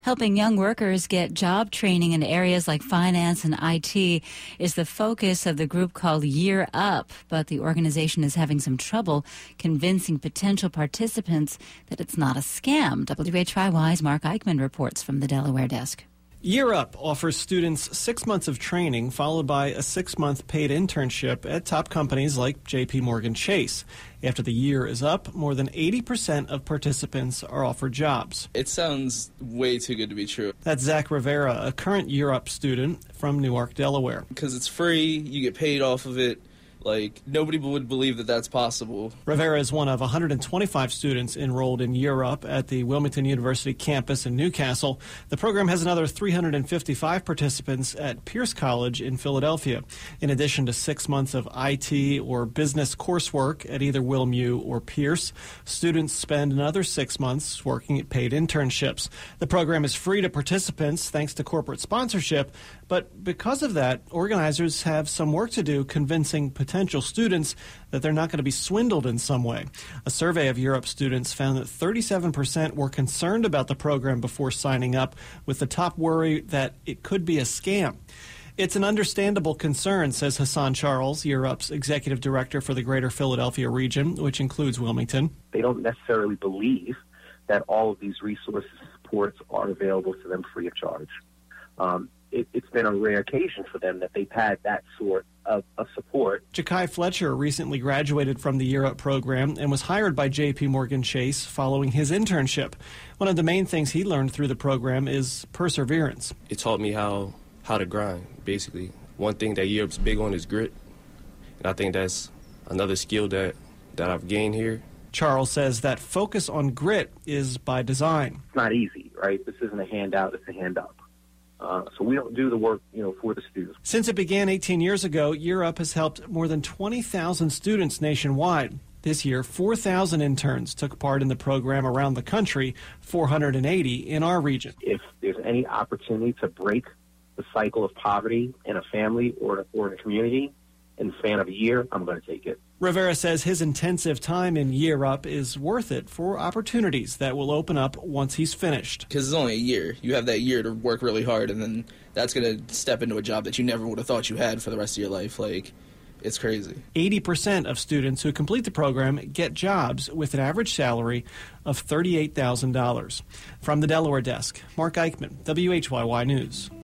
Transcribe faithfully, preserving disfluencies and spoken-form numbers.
Helping young workers get job training in areas like finance and I T is the focus of the group called Year Up, but the organization is having some trouble convincing potential participants that it's not a scam. W H Y Y's Mark Eichmann reports from the Delaware desk. Year Up offers students six months of training followed by a six-month paid internship at top companies like J P Morgan Chase. After the year is up, more than eighty percent of participants are offered jobs. It sounds way too good to be true. That's Zach Rivera, a current Year Up student from Newark, Delaware. Because it's free, you get paid off of it. Like, nobody would believe that that's possible. Rivera is one of one hundred twenty-five students enrolled in Year Up at the Wilmington University campus in Newcastle. The program has another three hundred fifty-five participants at Pierce College in Philadelphia. In addition to six months of I T or business coursework at either WilMU or Pierce, students spend another six months working at paid internships. The program is free to participants thanks to corporate sponsorship, but because of that, organizers have some work to do convincing potential potential students that they're not going to be swindled in some way. A survey of Year Up students found that thirty-seven percent were concerned about the program before signing up, with the top worry that it could be a scam. It's an understandable concern, says Hassan Charles, Year Up's executive director for the greater Philadelphia region, which includes Wilmington. They don't necessarily believe that all of these resources and supports are available to them free of charge. Um, it, it's been a rare occasion for them that they've had that sort of, of support. Jakai Fletcher recently graduated from the Year Up program and was hired by J P Morgan Chase following his internship. One of the main things he learned through the program is perseverance. It taught me how, how to grind, basically. One thing that Year Up's big on is grit, and I think that's another skill that, that I've gained here. Charles says that focus on grit is by design. It's not easy, right? This isn't a handout, it's a hand up. Uh, so we don't do the work, you know, for the students. Since it began eighteen years ago, Year Up has helped more than twenty thousand students nationwide. This year, four thousand interns took part in the program around the country, four hundred eighty in our region. If there's any opportunity to break the cycle of poverty in a family or, or in a community in the span of a year, I'm going to take it. Rivera says his intensive time in Year Up is worth it for opportunities that will open up once he's finished. Because it's only a year. You have that year to work really hard, and then that's going to step into a job that you never would have thought you had for the rest of your life. Like, it's crazy. eighty percent of students who complete the program get jobs with an average salary of thirty-eight thousand dollars. From the Delaware desk, Mark Eichmann, W H Y Y News.